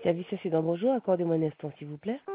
Service accident, bonjour, accordez-moi un instant, s'il vous plaît.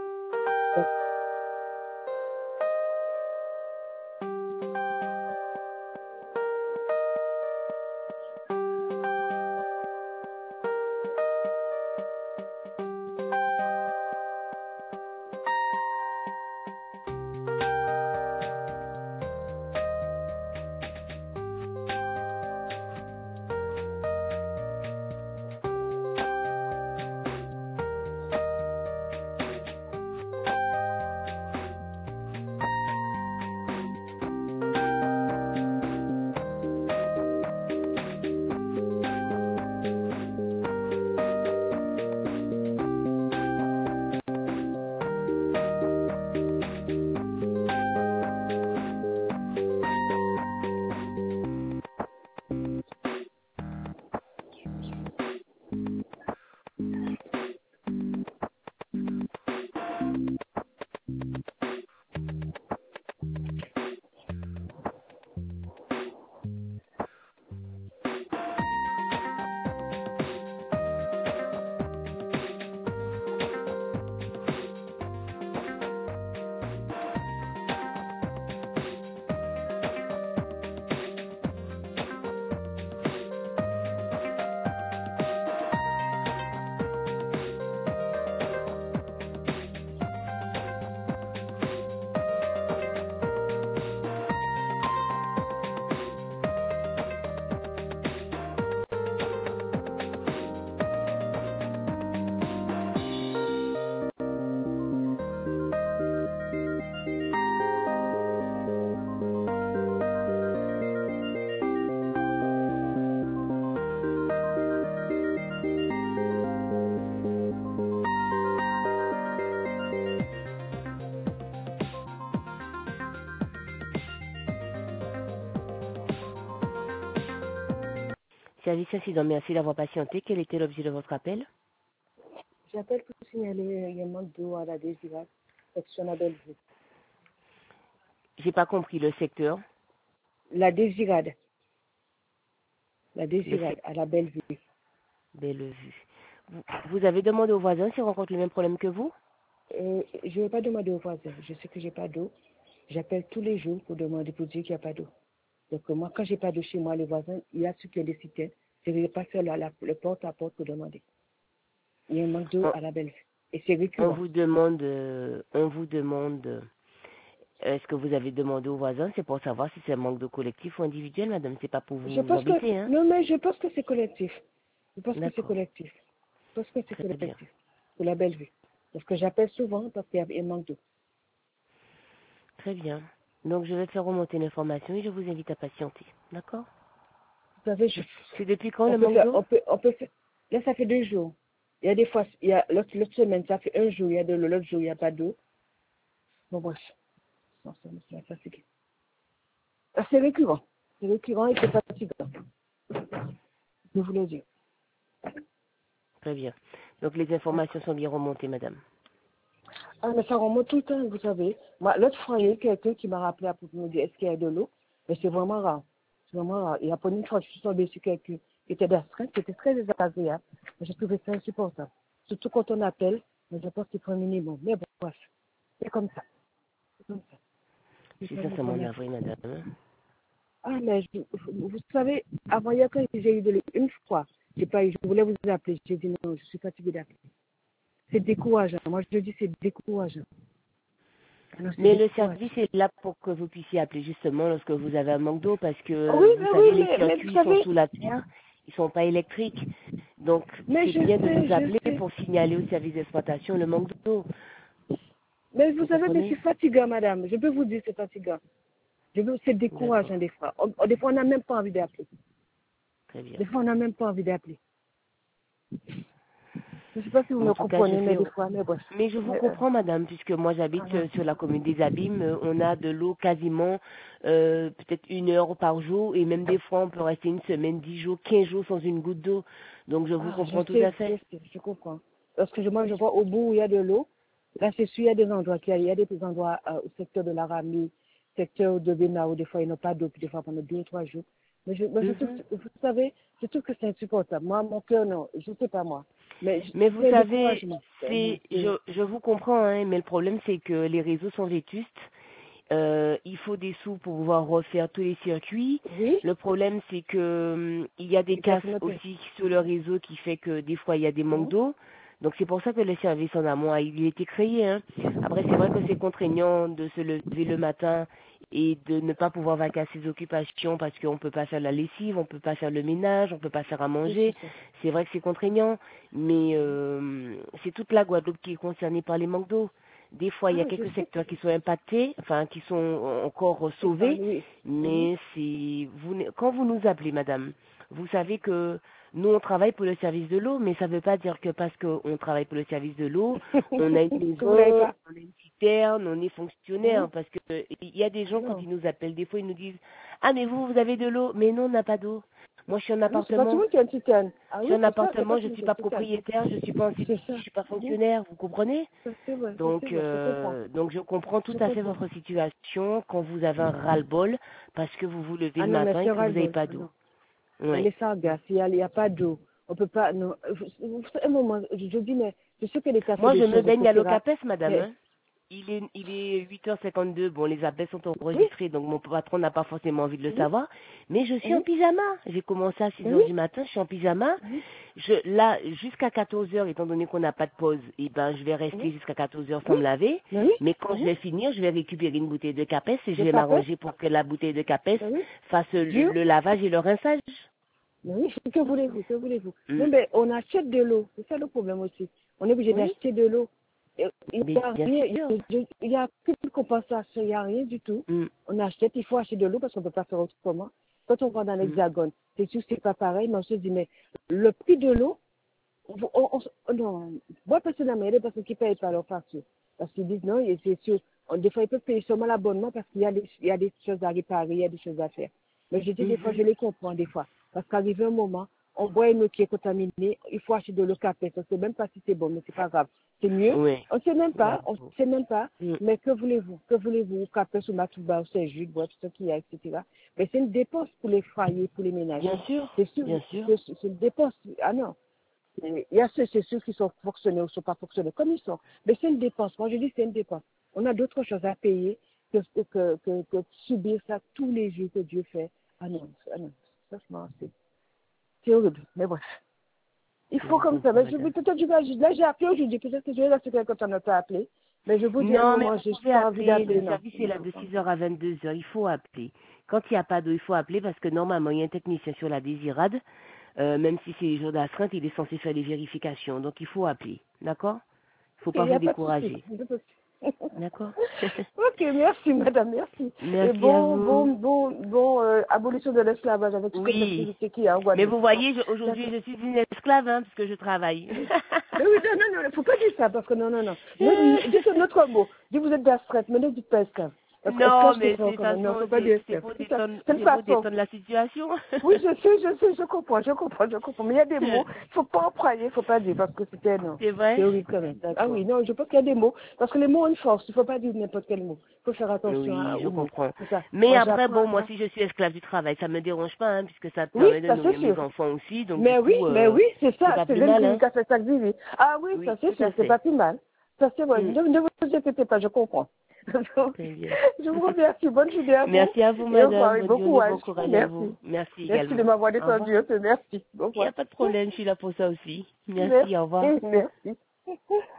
Service accident, merci d'avoir patienté. Quel était l'objet de votre appel? J'appelle pour signaler un manque d'eau à la Désirade, section à Bellevue. J'ai pas compris le secteur. La Désirade. La Désirade à la Bellevue. Bellevue. Vous avez demandé aux voisins s'ils rencontrent le même problème que vous? Je ne vais pas demander aux voisins. Je sais que j'ai pas d'eau. J'appelle tous les jours pour demander, pour dire qu'il n'y a pas d'eau. Donc moi, quand j'ai pas d'eau chez moi, les voisins, il y a ceux qui ont des citernes. Je ne vais pas faire le porte à porte pour demander. Il y a un manque d'eau à la Bellevue. Et c'est récurrent. On vous demande, est-ce que vous avez demandé aux voisins? C'est pour savoir si c'est un manque de collectif ou individuel, madame. C'est pas pour vous embêter, hein? Non, mais je pense que c'est collectif. Je pense que c'est D'accord. collectif. Je pense que c'est Très bien. collectif. Pour la Bellevue. Parce que j'appelle souvent parce qu'il y a un manque d'eau. Très bien. Donc, je vais faire remonter l'information et je vous invite à patienter. D'accord? Vous savez, C'est depuis quand le manque d'eau? on peut faire. Là, ça fait 2 jours. Il y a des fois, il y a l'autre semaine, ça fait 1 jour, il y a de l'eau, l'autre jour, il n'y a pas d'eau. Bon, bref. Non, ça me fait fatiguer. C'est récurrent. C'est récurrent et c'est fatigant. Je vous le dis. Très bien. Donc, les informations sont bien remontées, madame. Ah, mais ça remonte tout le temps, vous savez. Moi, l'autre fois, il y a eu quelqu'un qui m'a rappelé pour me dire est-ce qu'il y a de l'eau. Mais c'est vraiment rare. C'est vraiment rare. Et après une fois, je suis tombée sur quelqu'un qui était d'astreinte, qui était très désagréable. Mais j'ai trouvé ça insupportable. Surtout quand on appelle, mais je pense qu'il faut un minimum. Mais bon, bref. C'est comme ça. C'est comme ça. Je suis sincèrement navrée, madame. Ah, mais vous savez, avant hier, quand j'ai eu de l'eau une fois, j'ai pas eu, je voulais vous appeler. J'ai dit non, je suis fatiguée d'appeler. C'est décourageant. Moi, je dis c'est décourageant. Alors, Mais le service est là pour que vous puissiez appeler justement lorsque vous avez un manque d'eau parce que oui, vous savez, les mais circuits vous sont savez, sous la terre, ils sont pas électriques. Donc, mais c'est je bien de sais, nous appeler pour signaler au service d'exploitation le manque d'eau. Mais vous Vous savez, mais comprenez? c'est fatigant, madame. Je peux vous dire, c'est fatigant. C'est décourageant D'accord. des fois. Des fois, on n'a même pas envie d'appeler. Très bien. Des fois, on n'a même pas envie d'appeler. Je ne sais pas si vous En me tout cas, comprenez, mais des fois, mais bref. mais je vous comprends, madame, puisque moi j'habite sur la commune des Abîmes. On a de l'eau quasiment peut-être 1 heure par jour, et même des fois on peut rester une semaine, 10 jours, 15 jours sans une goutte d'eau. Donc je vous comprends tout à fait. Je comprends. Parce que moi, je vois au bout où il y a de l'eau. Là, c'est sûr, il y a des endroits il y a des endroits au secteur de l'Aramie, secteur de Béna, où des fois, ils n'ont pas d'eau, puis des fois, pendant 2 ou 3 jours. Mais je trouve, vous savez, je trouve que c'est insupportable. Moi, mon cœur, non, je ne sais pas moi. Mais vous savez, je vous comprends, hein, mais le problème c'est que les réseaux sont vétustes. Il faut des sous pour pouvoir refaire tous les circuits. Oui. Le problème c'est que il y a des casses aussi sur le réseau qui fait que des fois il y a des manques d'eau. Donc c'est pour ça que le service en amont a été créé. Hein. Après c'est vrai que c'est contraignant de se lever le matin et de ne pas pouvoir vaquer à ses occupations parce qu'on peut pas faire la lessive, on peut pas faire le ménage, on peut pas faire à manger. C'est vrai que c'est contraignant, mais c'est toute la Guadeloupe qui est concernée par les manques d'eau. Des fois, il y a quelques secteurs qui sont impactés, enfin qui sont encore sauvés, mais c'est quand vous nous appelez, madame, vous savez que nous on travaille pour le service de l'eau, mais ça ne veut pas dire que parce qu'on travaille pour le service de l'eau, on a une maison, on a une citerne, on est fonctionnaire, parce que il y a des gens quand ils nous appellent, des fois ils nous disent ah mais vous avez de l'eau, mais non on n'a pas d'eau. Moi, je suis en appartement. Je suis en appartement, je ne suis pas propriétaire, je suis pas en CDI, je suis pas fonctionnaire, vous comprenez? Donc je comprends tout à fait votre situation quand vous avez un ras-le-bol parce que vous vous levez le matin et que vous n'avez pas d'eau. Les sargasses, il n'y a pas d'eau. On peut pas. Non, un moment, je dis, mais je sais que les cafés. Moi, je me baigne à l'eau CAPES, madame. Hein. Il est 8h52. Bon, les appels sont enregistrés, donc mon patron n'a pas forcément envie de le savoir. Mais je suis en pyjama. J'ai commencé à 6h du matin, je suis en pyjama. Là, jusqu'à 14h, étant donné qu'on n'a pas de pause, je vais rester jusqu'à 14h sans me laver. Mais quand je vais finir, je vais récupérer une bouteille de CAPES et je vais m'arranger pour que la bouteille de CAPES fasse le lavage et le rinçage. Oui, que voulez-vous, que voulez-vous? Non, mais on achète de l'eau. C'est ça le problème aussi. On est obligé d'acheter de l'eau. Il n'y a plus compensation, il n'y a rien du tout. On achète, il faut acheter de l'eau parce qu'on ne peut pas faire autrement. Quand on va dans l'Hexagone, c'est sûr que c'est pas pareil, mais on se dit, mais le prix de l'eau, non, moi personnellement, il y a des personnes qui ne payent pas leur facture. Parce qu'ils disent non, et c'est sûr, des fois ils peuvent payer seulement l'abonnement parce qu'il y a des choses à réparer, il y a des choses à faire. Mais je dis des fois, je les comprends des fois. Parce qu'arrivé un moment, on boit une eau qui est contaminée, il faut acheter de l'eau CAPES. On ne sait même pas si c'est bon, mais c'est pas grave. C'est mieux. On ne sait même pas, mais que voulez-vous? Que voulez-vous? CAPES ou Matouba, ou Saint-Jude, tout ce qu'il y a, etc. Mais c'est une dépense pour les foyers, pour les ménages. Bien sûr. C'est sûr. Bien sûr. C'est une dépense. Ah non. Il y a ceux qui sont fonctionnés ou ne sont pas fonctionnés comme ils sont. Mais c'est une dépense. Moi, je dis c'est une dépense. On a d'autres choses à payer que subir ça tous les jours que Dieu fait. Ah non. Franchement, c'est horrible. Mais bref. Il faut comme ça. Mais là, j'ai appelé aujourd'hui. Peut-être que je vais rester quelqu'un ne pas appelé. Mais je vous dis, non, mais vous pouvez appeler. Le service est là de 6h à 22h. Il faut appeler. Quand il n'y a pas d'eau, il faut appeler parce que normalement, il y a un technicien sur la Désirade. Même si c'est les jours d'astreinte, il est censé faire les vérifications. Donc, il faut appeler. D'accord? Il ne faut pas vous décourager. D'accord? Ok, merci, madame, merci. Merci. Et bon, abolition de l'esclavage avec toutes les activités qu'il y a en Guadeloupe. Mais vous voyez, aujourd'hui, je suis une esclave, hein, parce que je travaille. Mais oui, non, il ne faut pas dire ça, parce que non. Dites notre mot. Dites vous êtes d'astreinte, mais ne dites pas esclave. Non, mais c'est ça, c'est pour détendre la situation. Oui, je comprends. Mais il y a des mots, il ne faut pas employer, il ne faut pas dire, parce que c'était non. C'est vrai? C'est horrible quand même. Ah oui, non, je pense qu'il y a des mots, parce que les mots ont une force, il ne faut pas dire n'importe quel mot. Il faut faire attention aux mots. Je comprends. Mais après, moi, si je suis esclave du travail, ça ne me dérange pas, hein, puisque ça permet de nourrir mes enfants aussi. Donc, mais oui, c'est ça, c'est l'une qui a fait ça que Vivi. Ah oui, ça c'est sûr, c'est pas plus mal. Ça c'est vrai. Ne vous inquiétez pas, je comprends. Je vous remercie. Bonne journée à vous. Merci à vous, madame. Bon courage. Bon courage à vous. Merci également. Merci de m'avoir détendu. Merci. Il n'y a pas de problème, je suis là pour ça aussi. Merci. Au revoir. Merci.